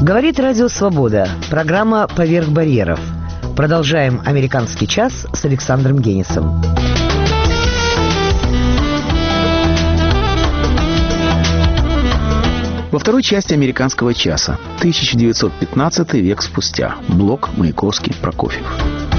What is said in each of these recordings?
Говорит Радио Свобода. Программа «Поверх барьеров». Продолжаем «Американский час» с Александром Генисом. Во второй части «Американского часа» 1915 век спустя. Блок, Маяковский, Прокофьев.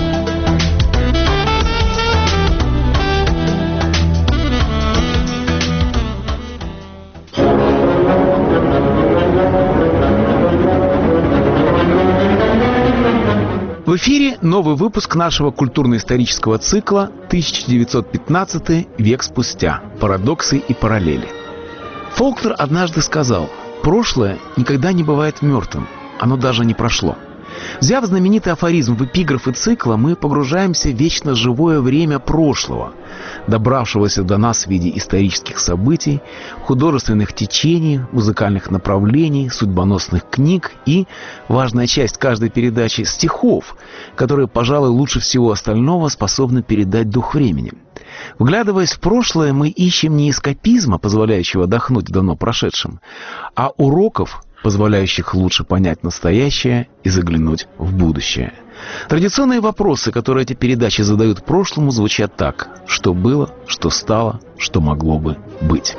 В эфире новый выпуск нашего культурно-исторического цикла «1915 век спустя. Парадоксы и параллели». Фолкнер однажды сказал: «Прошлое никогда не бывает мертвым, оно даже не прошло». Взяв знаменитый афоризм в эпиграфы цикла, мы погружаемся в вечно живое время прошлого, добравшегося до нас в виде исторических событий, художественных течений, музыкальных направлений, судьбоносных книг и, важная часть каждой передачи, стихов, которые, пожалуй, лучше всего остального способны передать дух времени. Вглядываясь в прошлое, мы ищем не эскапизма, позволяющего отдохнуть в давно прошедшем, а уроков, позволяющих лучше понять настоящее и заглянуть в будущее. Традиционные вопросы, которые эти передачи задают прошлому, звучат так: что было, что стало, что могло бы быть.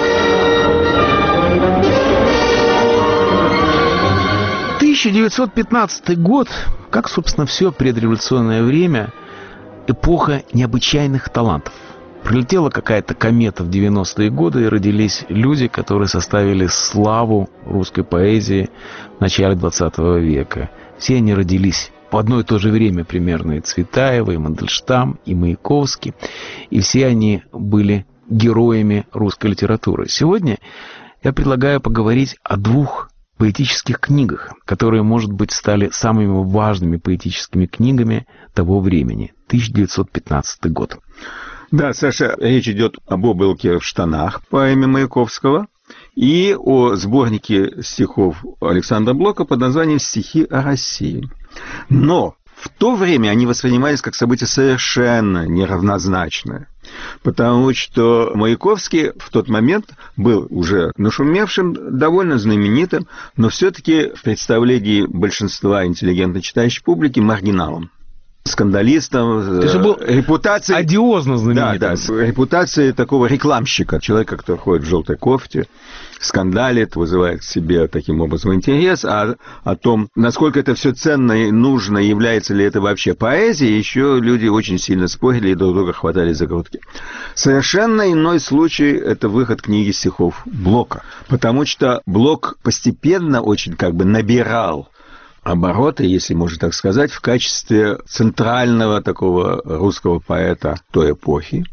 «1915 год, как, собственно, все предреволюционное время, эпоха необычайных талантов. Прилетела какая-то комета в 90-е годы, и родились люди, которые составили славу русской поэзии в начале 20 века. Все они родились в одно и то же время примерно: и Цветаева, и Мандельштам, и Маяковский. И все они были героями русской литературы. Сегодня я предлагаю поговорить о двух поэтических книгах, которые, может быть, стали самыми важными поэтическими книгами того времени. 1915 год. Да, Саша, речь идет об «Облаке в штанах» поэме Маяковского и о сборнике стихов Александра Блока под названием «Стихи о России». Но в то время они воспринимались как событие совершенно неравнозначное, потому что Маяковский в тот момент был уже нашумевшим, довольно знаменитым, но все-таки в представлении большинства интеллигентно читающей публики маргиналом. Скандалистом, репутацией... Одиозно знаменитым. Да, с репутацией такого рекламщика, человека, который ходит в желтой кофте, скандалит, вызывает к себе таким образом интерес, а о том, насколько это все ценно и нужно, является ли это вообще поэзией, еще люди очень сильно спорили и друг друга хватали за грудки. Совершенно иной случай – это выход книги стихов Блока, потому что Блок постепенно очень набирал обороты, если можно так сказать, в качестве центрального такого русского поэта той эпохи.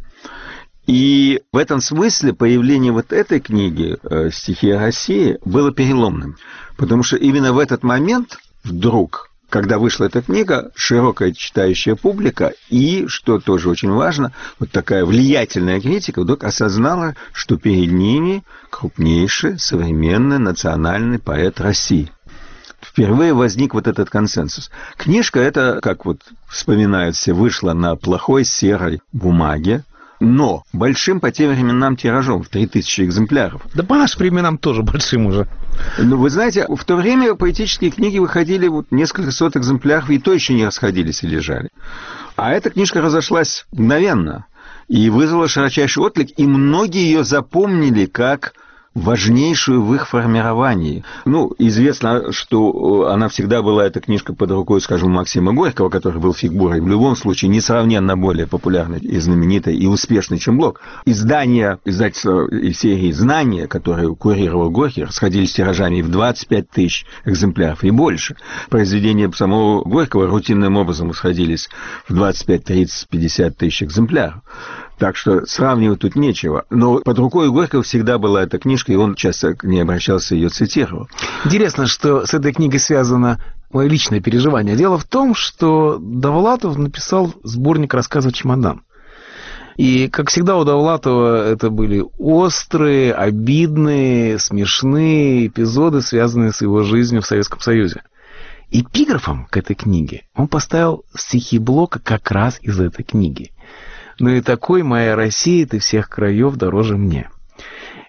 И в этом смысле появление вот этой книги «Стихи о России» было переломным, потому что именно в этот момент вдруг, когда вышла эта книга, широкая читающая публика и, что тоже очень важно, вот такая влиятельная критика вдруг осознала, что перед ними крупнейший современный национальный поэт России. Впервые возник вот этот консенсус. Книжка эта, как вот вспоминают все, вышла на плохой серой бумаге, но большим по тем временам тиражом, в 3000 экземпляров. Да по нашим временам тоже большим уже. Ну, вы знаете, в то время поэтические книги выходили несколько сот экземпляров, и то еще не расходились и лежали. А эта книжка разошлась мгновенно и вызвала широчайший отклик, и многие ее запомнили как важнейшую в их формировании. Известно, что она всегда была, эта книжка, под рукой, скажем, Максима Горького, который был фигурой в любом случае несравненно более популярной и знаменитой и успешной, чем Блок. Издательства и серии «Знания», которые курировал Горький, расходились тиражами в 25 тысяч экземпляров и больше. Произведения самого Горького рутинным образом расходились в 25, 30, 50 тысяч экземпляров. Так что сравнивать тут нечего. Но под рукой у Горького всегда была эта книжка, и он часто к ней обращался и ее цитировал. Интересно, что с этой книгой связано мое личное переживание. Дело в том, что Довлатов написал сборник рассказов «Чемодан». И, как всегда, у Довлатова это были острые, обидные, смешные эпизоды, связанные с его жизнью в Советском Союзе. Эпиграфом к этой книге он поставил стихи Блока как раз из этой книги. «Ну и такой, моя Россия, ты всех краев дороже мне».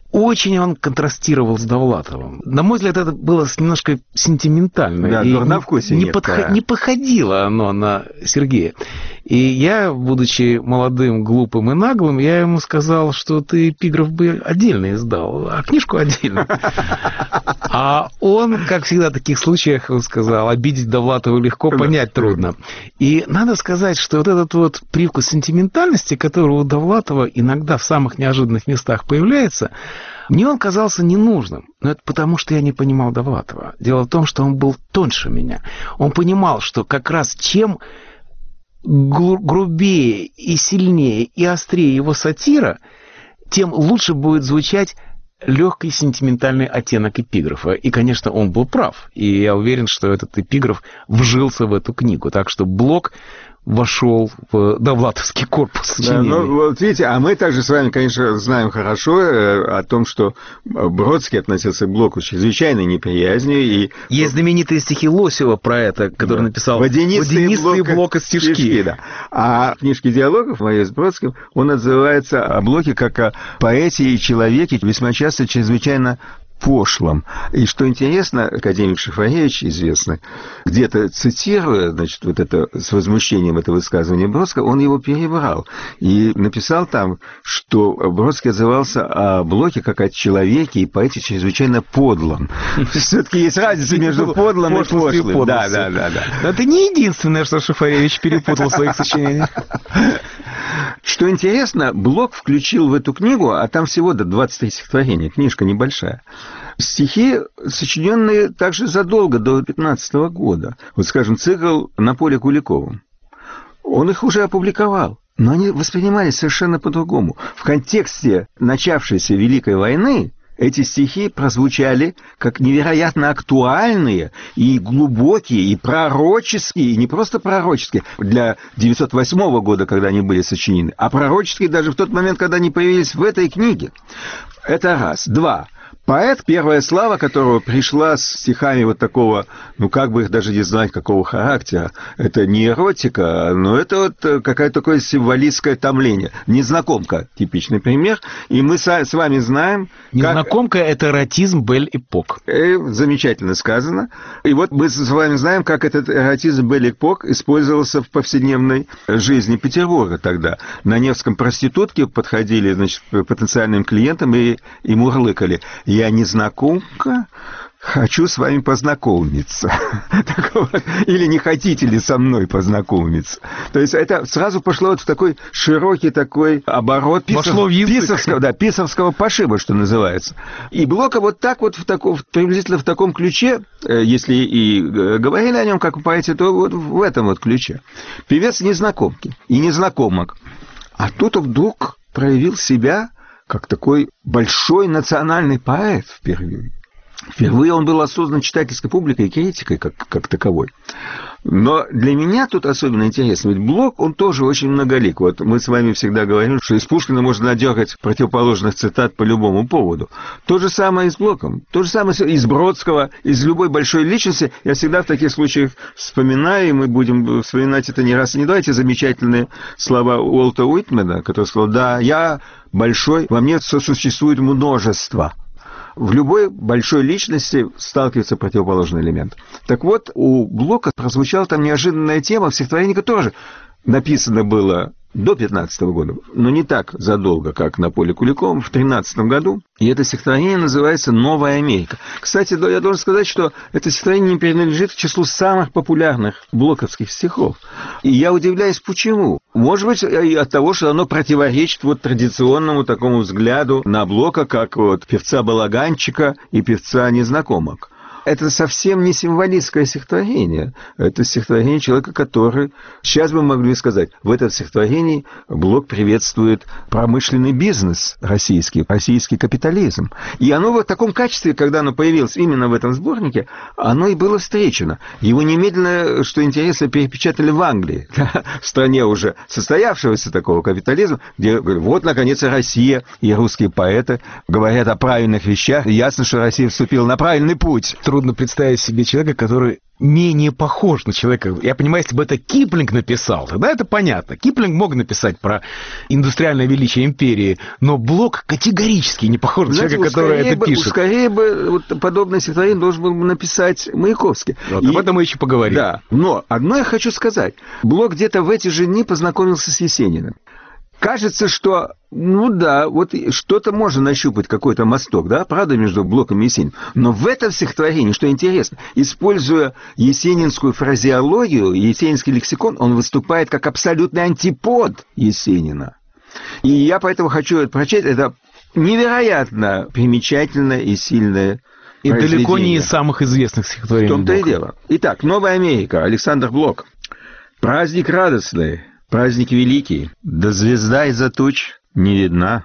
очень он контрастировал с Довлатовым. На мой взгляд, это было немножко сентиментально. Да, и на вкусе не походило оно на Сергея. И я, будучи молодым, глупым и наглым, я ему сказал, что ты эпиграф бы отдельно издал, а книжку отдельно. А он, как всегда в таких случаях, он сказал, обидеть Довлатова легко, понять трудно. И надо сказать, что вот этот вот привкус сентиментальности, который у Довлатова иногда в самых неожиданных местах появляется, мне он казался ненужным. Но это потому, что я не понимал Довлатова. Дело в том, что он был тоньше меня. Он понимал, что как раз чем грубее и сильнее и острее его сатира, тем лучше будет звучать легкий сентиментальный оттенок эпиграфа. И, конечно, он был прав. И я уверен, что этот эпиграф вжился в эту книгу. Так что Блок вошел в довлатовский корпус сочинений. Да, ну, вот видите, а мы также с вами, конечно, знаем хорошо о том, что Бродский относился к Блоку с чрезвычайной неприязнью. И... Есть знаменитые стихи Лосева про это, который написал «Водянистые Блока стишки». Да. А в книжке диалогов моей с Бродским он отзывается о Блоке как о поэте и человеке, весьма часто чрезвычайно пошлым. И что интересно, академик Шафаревич, известный, где-то цитируя, значит, вот это с возмущением это высказывание Бродского, он его перебрал и написал там, что Бродский отзывался о Блоке как о человеке и поэте чрезвычайно подлом. Все-таки есть разница между подлым и пошлым. Да. Но это не единственное, что Шафаревич перепутал в своих сочинениях. Что интересно, Блок включил в эту книгу, а там всего до 23 стихотворения, книжка небольшая, стихи, сочиненные также задолго до 15 года. Вот, скажем, цикл «На поле Куликовым». Он их уже опубликовал, но они воспринимались совершенно по-другому. В контексте начавшейся Великой войны эти стихи прозвучали как невероятно актуальные и глубокие, и пророческие, и не просто пророческие для 908 года, когда они были сочинены, а пророческие даже в тот момент, когда они появились в этой книге. Это раз. Два. Поэт, первая слава которого пришла с стихами вот такого, ну как бы их даже не знать, какого характера. Это не эротика, но это вот какое-то такое символистское томление. Незнакомка, типичный пример. И мы с вами знаем... Незнакомка — это эротизм Бель-Эпок. Замечательно сказано. И вот мы с вами знаем, как этот эротизм Бель-Эпок использовался в повседневной жизни Петербурга тогда. На Невском проститутки подходили, значит, потенциальным клиентам и мурлыкали: «Я незнакомка, хочу с вами познакомиться». Или «Не хотите ли со мной познакомиться?» То есть это сразу пошло вот в такой широкий такой оборот писарского пошиба, что называется. И Блока вот так вот приблизительно в таком ключе, если и говорили о нем как о поэте, то вот в этом вот ключе. Певец незнакомки и незнакомок. А тут вдруг проявил себя как такой большой национальный поэт впервые. Впервые он был осознан читательской публикой и критикой как таковой. Но для меня тут особенно интересно, ведь Блок, он тоже очень многолик. Вот мы с вами всегда говорим, что из Пушкина можно надергать противоположных цитат по любому поводу. То же самое и с Блоком, то же самое из Бродского, из любой большой личности. Я всегда в таких случаях вспоминаю, и мы будем вспоминать это не раз и не два, эти замечательные слова Уолта Уитмена, который сказал: «Да, я большой, во мне сосуществует множество». В любой большой личности сталкивается противоположный элемент. Так вот, у Блока прозвучала там неожиданная тема, в стихотворении тоже написано было до 15 года, но не так задолго, как «На поле Куликовым» в 13 году. И это стихотворение называется «Новая Америка». Кстати, я должен сказать, что это стихотворение не принадлежит к числу самых популярных блоковских стихов. И я удивляюсь, почему. Может быть, от того, что оно противоречит вот традиционному такому взгляду на Блока, как вот певца-балаганчика и певца-незнакомок. Это совсем не символистское стихотворение. Это стихотворение человека, который... Сейчас мы могли сказать, в этом стихотворении Блок приветствует промышленный бизнес российский капитализм. И оно в таком качестве, когда оно появилось именно в этом сборнике, оно и было встречено. Его немедленно, что интересно, перепечатали в Англии, в стране уже состоявшегося такого капитализма, где вот, наконец, и Россия, и русские поэты говорят о правильных вещах. И ясно, что Россия вступила на правильный путь. трудно представить себе человека, который менее похож на человека. Я понимаю, если бы это Киплинг написал, тогда это понятно. Киплинг мог написать про индустриальное величие империи, но Блок категорически не похож на человека, который это пишет. Скорее бы вот подобное стихотворение должен был бы написать Маяковский. Вот, об этом мы еще поговорим. Да, но одно я хочу сказать. Блок где-то в эти же дни познакомился с Есениным. Кажется, что, вот что-то можно нащупать, какой-то мосток, да, правда, между Блоком и Есениным. Но в этом стихотворении, что интересно, используя есенинскую фразеологию, есенинский лексикон, он выступает как абсолютный антипод Есенина. И я поэтому хочу это прочесть. Это невероятно примечательное и сильное и далеко не из самых известных стихотворений. В том-то и дело. Итак, «Новая Америка», Александр Блок. «Праздник радостный, праздник великий, да звезда из-за туч не видна.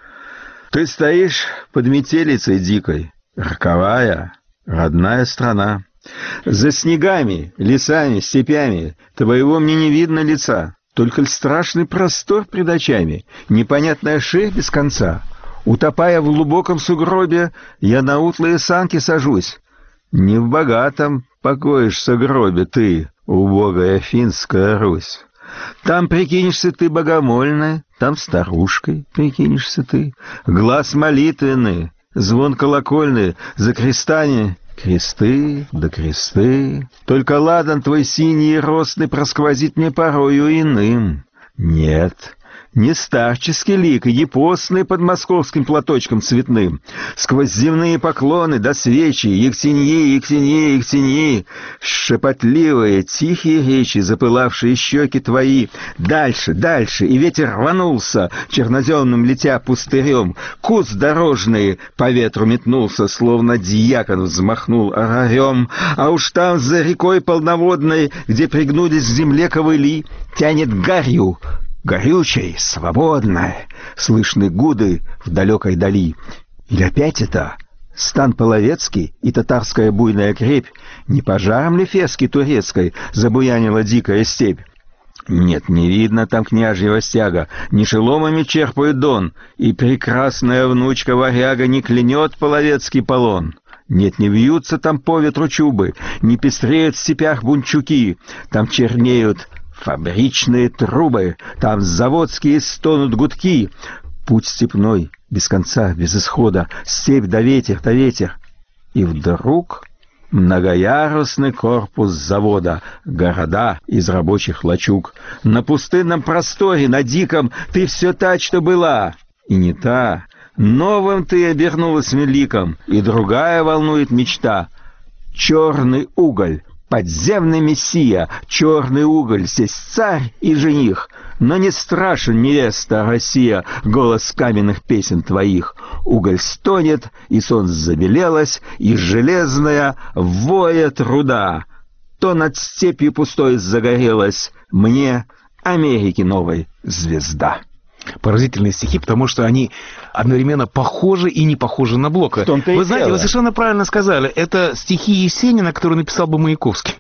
Ты стоишь под метелицей дикой, роковая, родная страна. За снегами, лесами, степями твоего мне не видно лица, только страшный простор пред очами, непонятная ширь без конца. Утопая в глубоком сугробе, я на утлые санки сажусь. Не в богатом покоишься гробе ты, убогая финская Русь. Там прикинешься ты богомольной, там старушкой прикинешься ты. Глаз молитвенный, звон колокольный, за крестами кресты да кресты. Только ладан твой синий и росный просквозит мне порою иным. Нет, не старческий лик, и постный под московским платочком цветным. Сквозь земные поклоны до свечи, Ектеньи, Ектеньи, Ектеньи, шепотливые, тихие речи, запылавшие щеки твои. Дальше, дальше, и ветер рванулся, черноземным летя пустырем. Куст дорожный по ветру метнулся, словно дьякон взмахнул орарем. А уж там, за рекой полноводной, где пригнулись к земле ковыли, тянет гарью, горючей, свободной, слышны гуды в далекой дали. Или опять это стан Половецкий и татарская буйная крепь? Не пожаром ли Фески турецкой забуянила дикая степь? Нет, не видно там княжьего стяга, не шеломами черпает дон, и прекрасная внучка варяга не клянет Половецкий полон. Нет, не вьются там по ветру чубы, не пестреют в степях бунчуки, там чернеют фабричные трубы, там заводские стонут гудки. Путь степной, без конца, без исхода, степь да ветер, да ветер. И вдруг многоярусный корпус завода, города из рабочих лачуг. На пустынном просторе, на диком, ты все та, что была, и не та. Новым ты обернулась великом, и другая волнует мечта. Черный уголь, подземный мессия, черный уголь, здесь царь и жених. Но не страшен, невеста, Россия, голос каменных песен твоих. Уголь стонет, и солнце забелелось, и железная воя труда. То над степью пустой загорелась мне Америки новой звезда. Поразительные стихи, потому что они одновременно похожи и не похожи на Блока. Вы знаете, вы совершенно правильно сказали. Это стихи Есенина, которые написал бы Маяковский.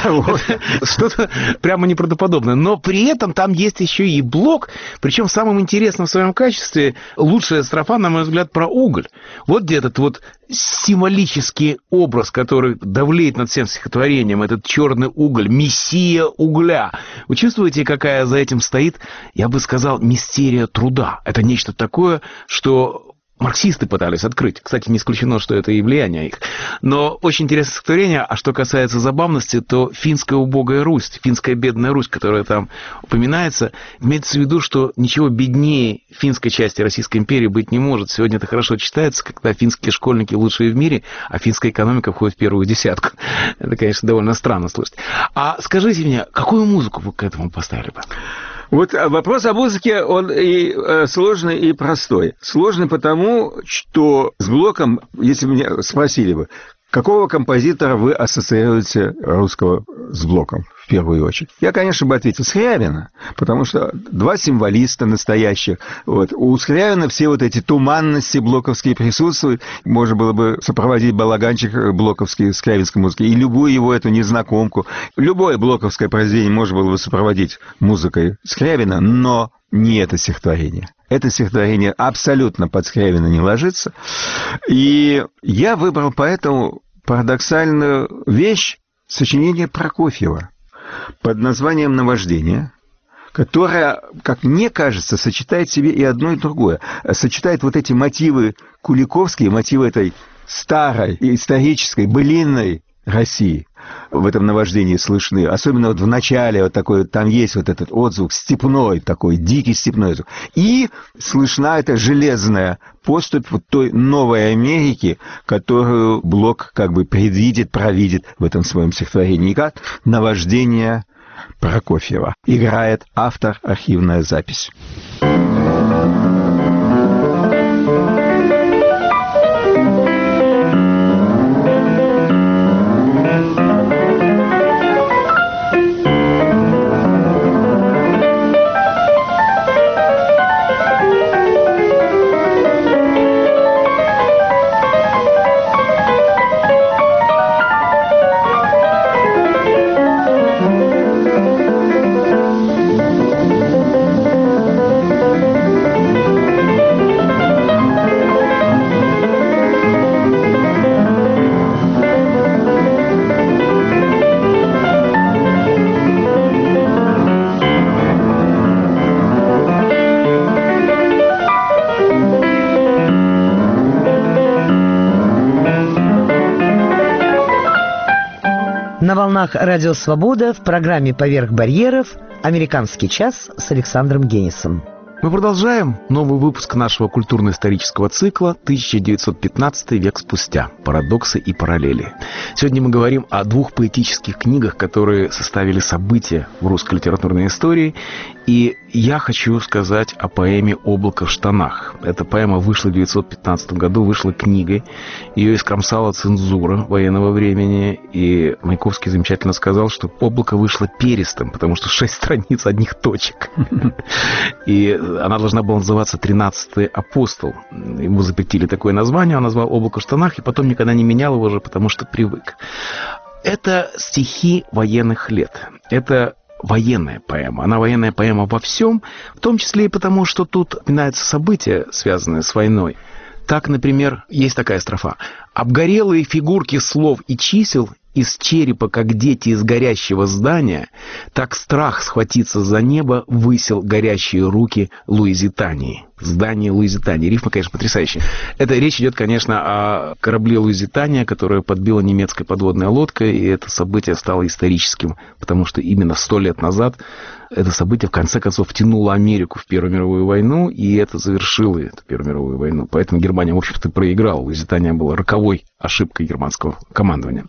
Что-то прямо неправдоподобное. Но при этом там есть еще и Блок, причем в самом интересном в своем качестве лучшая строфа, на мой взгляд, про уголь. Вот где этот вот символический образ, который давлеет над всем стихотворением, этот черный уголь, мессия угля. Вы чувствуете, какая за этим стоит, я бы сказал, мистерия труда? Это нечто такое, что марксисты пытались открыть. Кстати, не исключено, что это и влияние их. Но очень интересное стихотворение. А что касается забавности, то финская убогая Русь, финская бедная Русь, которая там упоминается, имеется в виду, что ничего беднее финской части Российской империи быть не может. Сегодня это хорошо читается, когда финские школьники лучшие в мире, а финская экономика входит в первую десятку. Это, конечно, довольно странно слышать. А скажите мне, какую музыку вы к этому поставили бы? Вот вопрос о музыке, он и сложный, и простой. Сложный потому, что с Блоком, если меня спросили бы, какого композитора вы ассоциируете русского с Блоком в первую очередь? Я, конечно, бы ответил Скрябина, потому что два символиста настоящих. Вот. У Скрябина все вот эти туманности блоковские присутствуют. Можно было бы сопроводить балаганчик блоковский скрябинской музыки и любую его эту незнакомку. Любое блоковское произведение можно было бы сопроводить музыкой Скрябина, но не это стихотворение. Это стихотворение абсолютно под Скрябина не ложится. И я выбрал поэтому парадоксальную вещь, сочинение Прокофьева под названием «Наваждение», которая, как мне кажется, сочетает в себе и одно, и другое. Сочетает вот эти мотивы куликовские, мотивы этой старой, исторической, былинной России. В этом наваждении слышны. Особенно вот в начале вот такой, там есть вот этот отзвук степной, такой дикий степной звук. И слышна эта железная поступь вот той новой Америки, которую Блок как бы предвидит, провидит в этом своем стихотворении. Как «Наваждение Прокофьева». Играет автор, архивная запись. На волнах «Радио Свобода» в программе «Поверх барьеров» «Американский час» с Александром Генисом. Мы продолжаем новый выпуск нашего культурно-исторического цикла «1915 век спустя. Парадоксы и параллели». Сегодня мы говорим о двух поэтических книгах, которые составили события в русской литературной истории. И я хочу сказать о поэме «Облако в штанах». Эта поэма вышла в 1915 году, вышла книгой. Ее искромсала цензура военного времени. И Маяковский замечательно сказал, что «Облако» вышло перистым, потому что 6 страниц одних точек. И она должна была называться «13-й апостол». Ему запретили такое название, он назвал «Облако в штанах», и потом никогда не менял его уже, потому что привык. Это стихи военных лет. Это военная поэма. Она военная поэма во всем, в том числе и потому, что тут упоминаются события, связанные с войной. Так, например, есть такая строфа. «Обгорелые фигурки слов и чисел из черепа, как дети из горящего здания, так страх схватиться за небо высел горящие руки Луизитании». Здание Луизитании. Рифма, конечно, потрясающая. Это речь идет, конечно, о корабле Луизитания, которое подбила немецкая подводная лодка, и это событие стало историческим, потому что именно 100 лет назад это событие, в конце концов, втянуло Америку в Первую мировую войну, и это завершило эту Первую мировую войну. Поэтому Германия, в общем-то, проиграла. Луизитания была роковой ошибкой германского командования.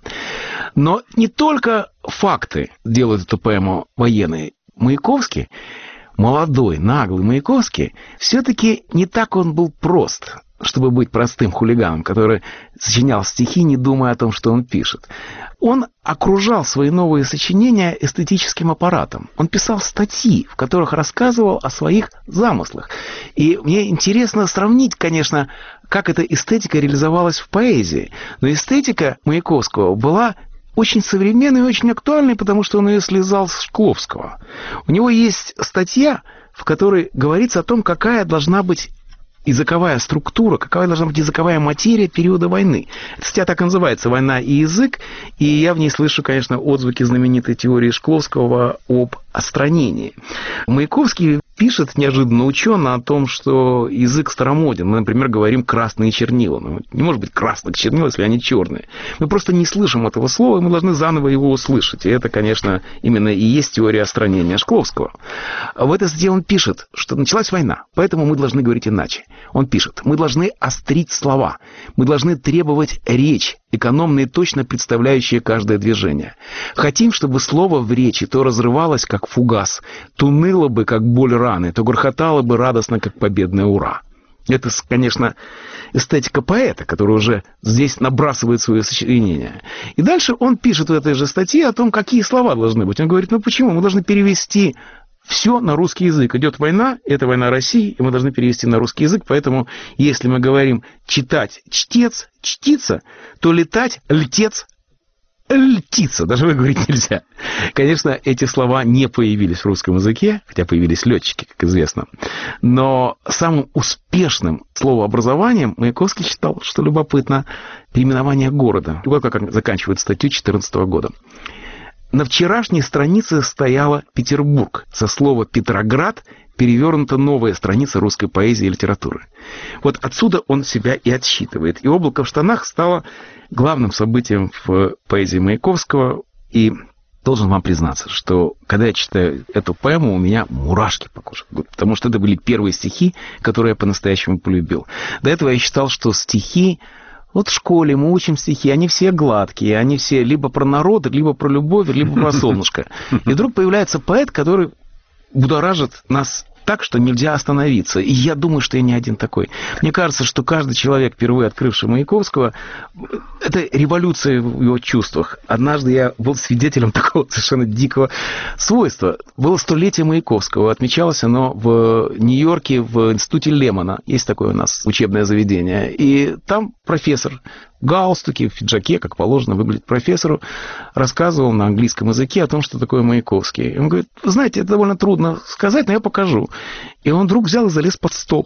Но не только факты делают эту поэму военной. Маяковский, молодой, наглый Маяковский, все-таки не так он был прост, чтобы быть простым хулиганом, который сочинял стихи, не думая о том, что он пишет. Он окружал свои новые сочинения эстетическим аппаратом. Он писал статьи, в которых рассказывал о своих замыслах. И мне интересно сравнить, конечно, как эта эстетика реализовалась в поэзии. Но эстетика Маяковского была очень современной и очень актуальной, потому что он ее слезал с Шкловского. У него есть статья, в которой говорится о том, какая должна быть языковая структура, какая должна быть языковая материя периода войны. Эта статья так и называется «Война и язык», и я в ней слышу, конечно, отзвуки знаменитой теории Шкловского об остранении. Маяковский пишет неожиданно учено о том, что язык старомоден. Мы, например, говорим «красные чернила». Ну, не может быть красных чернил, если они черные. Мы просто не слышим этого слова, и мы должны заново его услышать. И это, конечно, именно и есть теория остранения Шкловского. В этой статье он пишет, что началась война, поэтому мы должны говорить иначе. Он пишет: мы должны острить слова, мы должны требовать речь, экономно и точно представляющие каждое движение. Хотим, чтобы слово в речи то разрывалось, как фугас, то ныло бы, как боль раны, то грохотало бы радостно, как победное ура. Это, конечно, эстетика поэта, который уже здесь набрасывает свое сочинение. И дальше он пишет в этой же статье о том, какие слова должны быть. Он говорит: ну почему? Мы должны перевести все на русский язык. Идет война, это война России, и мы должны перевести на русский язык. Поэтому, если мы говорим читать чтец, чтица, то летать льтец, льтица, даже выговорить нельзя. Конечно, эти слова не появились в русском языке, хотя появились летчики, как известно. Но самым успешным словообразованием Маяковский считал, что любопытно, переименование города. Вот как заканчивает статью 2014 года. На вчерашней странице стояла Петербург. Со слова «Петроград» перевернута новая страница русской поэзии и литературы. Вот отсюда он себя и отсчитывает. И «Облако в штанах» стало главным событием в поэзии Маяковского. И должен вам признаться, что когда я читаю эту поэму, у меня мурашки по коже, потому что это были первые стихи, которые я по-настоящему полюбил. До этого я считал, что стихи, вот в школе мы учим стихи, они все гладкие, они все либо про народ, либо про любовь, либо про солнышко. И вдруг появляется поэт, который будоражит нас так, что нельзя остановиться. И я думаю, что я не один такой. Мне кажется, что каждый человек, впервые открывший Маяковского, это революция в его чувствах. Однажды я был свидетелем такого совершенно дикого свойства. Было 100-летие Маяковского. Отмечалось оно в Нью-Йорке в институте Лемона. Есть такое у нас учебное заведение. И там профессор в галстуке, в пиджаке, как положено, выглядит профессору, рассказывал на английском языке о том, что такое Маяковский. И он говорит: вы знаете, это довольно трудно сказать, но я покажу. И он вдруг взял и залез под стол.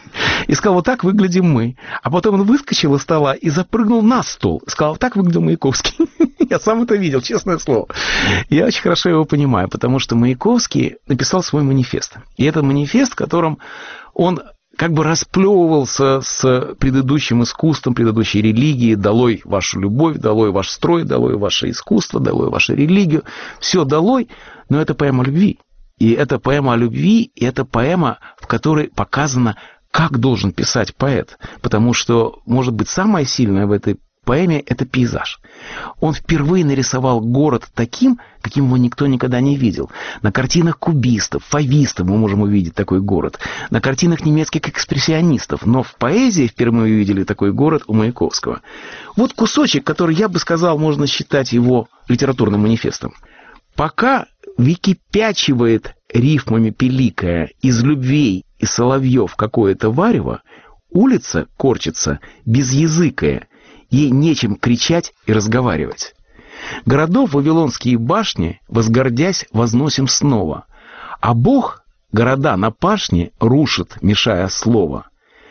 И сказал: вот так выглядим мы. А потом он выскочил из стола и запрыгнул на стол. И сказал: так выглядел Маяковский. Я сам это видел, честное слово. Я очень хорошо его понимаю, потому что Маяковский написал свой манифест. И это манифест, в котором он как бы расплевывался с предыдущим искусством, предыдущей религией. Долой вашу любовь, долой ваш строй, долой ваше искусство, долой вашу религию. Все долой, но это поэма любви. И это поэма о любви, и это поэма, в которой показано, как должен писать поэт. Потому что, может быть, самое сильное в этой поэме – это пейзаж. Он впервые нарисовал город таким, каким его никто никогда не видел. На картинах кубистов, фавистов мы можем увидеть такой город. На картинах немецких экспрессионистов. Но в поэзии впервые увидели такой город у Маяковского. Вот кусочек, который, я бы сказал, можно считать его литературным манифестом. Пока выкипячивает рифмами пиликая из любвей и соловьев какое-то варево, улица корчится безязыкая, ей нечем кричать и разговаривать. Городов вавилонские башни, возгордясь, возносим снова, а Бог города на пашне рушит, мешая слово.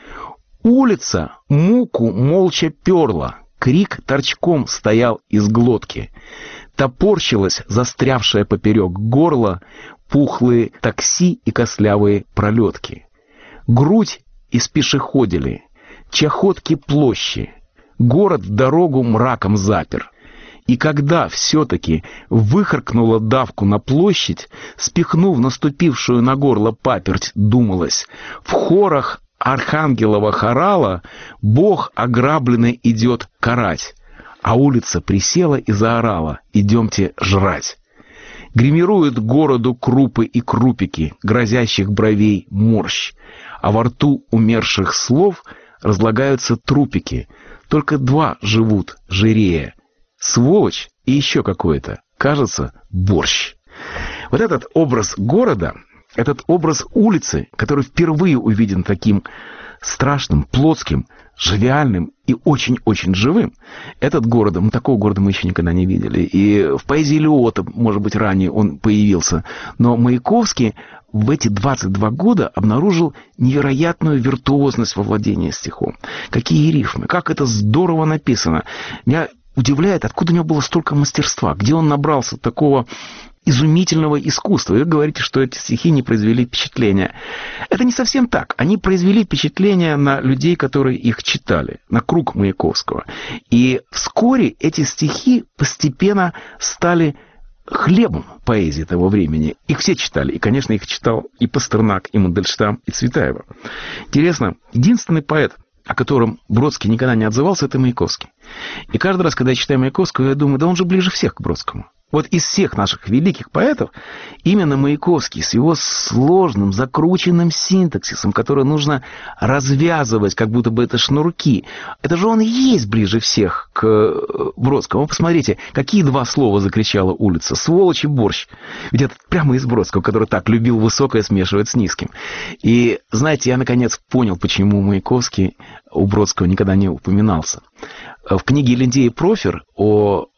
Улица муку молча перла, крик торчком стоял из глотки. Топорщилась застрявшая поперек горла пухлые такси и костлявые пролетки. Грудь испешеходили, чахотки площади. Город дорогу мраком запер. И когда все-таки выхаркнула давку на площадь, спихнув наступившую на горло паперть, думалось, в хорах архангелова хорала Бог ограбленный идет карать, а улица присела и заорала: идемте жрать. Гримируют городу крупы и крупики, грозящих бровей морщ, а во рту умерших слов разлагаются трупики. Только два живут жирея: сволочь и еще какое-то, кажется, борщ. Вот этот образ города, этот образ улицы, который впервые увиден таким страшным, плотским, живиальным и очень-очень живым. Этот город, такого города мы еще никогда не видели. И в поэзии Лиота, может быть, ранее он появился. Но Маяковский в эти 22 года обнаружил невероятную виртуозность во владении стихом. Какие рифмы, как это здорово написано. Меня удивляет, откуда у него было столько мастерства, где он набрался такого изумительного искусства. Вы говорите, что эти стихи не произвели впечатления. Это не совсем так. Они произвели впечатление на людей, которые их читали, на круг Маяковского. И вскоре эти стихи постепенно стали хлебом поэзии того времени. Их все читали. И, конечно, их читал и Пастернак, и Мандельштам, и Цветаева. Интересно, единственный поэт, о котором Бродский никогда не отзывался, это Маяковский. И каждый раз, когда я читаю Маяковского, я думаю, да он же ближе всех к Бродскому. Вот из всех наших великих поэтов именно Маяковский с его сложным, закрученным синтаксисом, который нужно развязывать, как будто бы это шнурки. Это же он и есть ближе всех к Бродскому. Вы посмотрите, какие два слова закричала улица: сволочь и борщ. Ведь это прямо из Бродского, который так любил высокое смешивать с низким. И, знаете, я наконец понял, почему Маяковский у Бродского никогда не упоминался. В книге Линдей и Профер о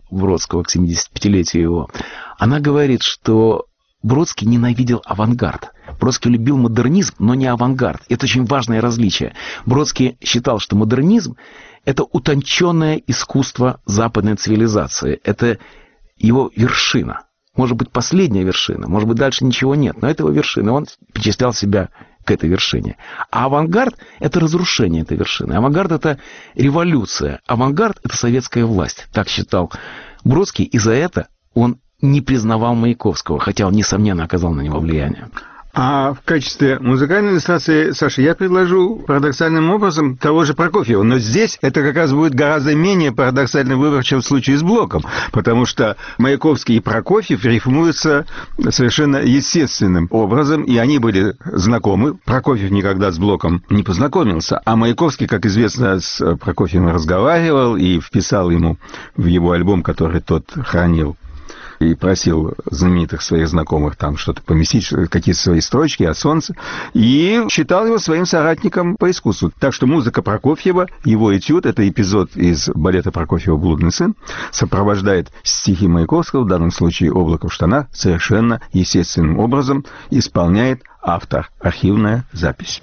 Бродского к 75-летию его, она говорит, что Бродский ненавидел авангард. Бродский любил модернизм, но не авангард. Это очень важное различие. Бродский считал, что модернизм – это утонченное искусство западной цивилизации. Это его вершина. Может быть, последняя вершина. Может быть, дальше ничего нет. Но это его вершина. Он причислял себя к этой вершине. А авангард – это разрушение этой вершины. Авангард – это революция. Авангард – это советская власть. Так считал Бродский. И за это он не признавал Маяковского, хотя он, несомненно, оказал на него влияние. А в качестве музыкальной иллюстрации, Саша, я предложу парадоксальным образом того же Прокофьева. Но здесь это как раз будет гораздо менее парадоксальный выбор, чем в случае с Блоком. Потому что Маяковский и Прокофьев рифмуются совершенно естественным образом, и они были знакомы. Прокофьев никогда с Блоком не познакомился, а Маяковский, как известно, с Прокофьевым разговаривал и вписал ему в его альбом, который тот хранил, и просил знаменитых своих знакомых там что-то поместить, какие-то свои строчки о солнце, и считал его своим соратником по искусству. Так что музыка Прокофьева, его этюд, это эпизод из балета Прокофьева «Блудный сын», сопровождает стихи Маяковского, в данном случае «Облако в штанах», совершенно естественным образом исполняет автор. Архивная запись.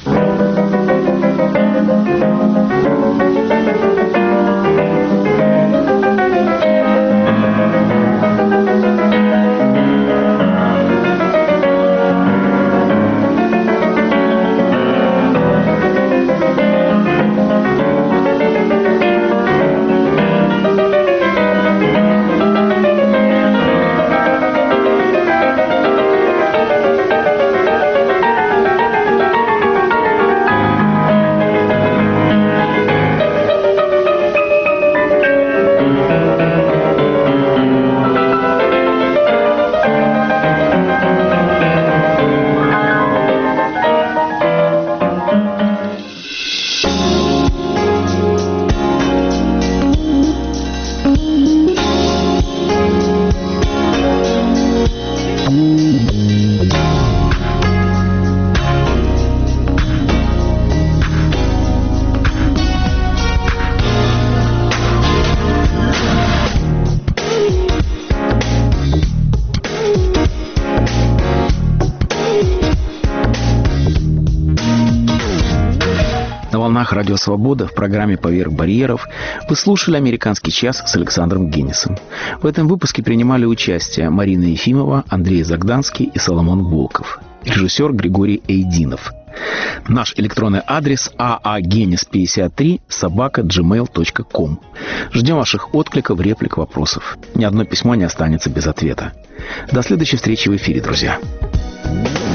Радио Свобода в программе «Поверх барьеров» вы слушали «Американский час» с Александром Генисом. В этом выпуске принимали участие Марина Ефимова, Андрей Загданский и Соломон Волков. Режиссер Григорий Эйдинов. Наш электронный адрес aagenis53@gmail.com. Ждем ваших откликов, реплик, вопросов. Ни одно письмо не останется без ответа. До следующей встречи в эфире, друзья.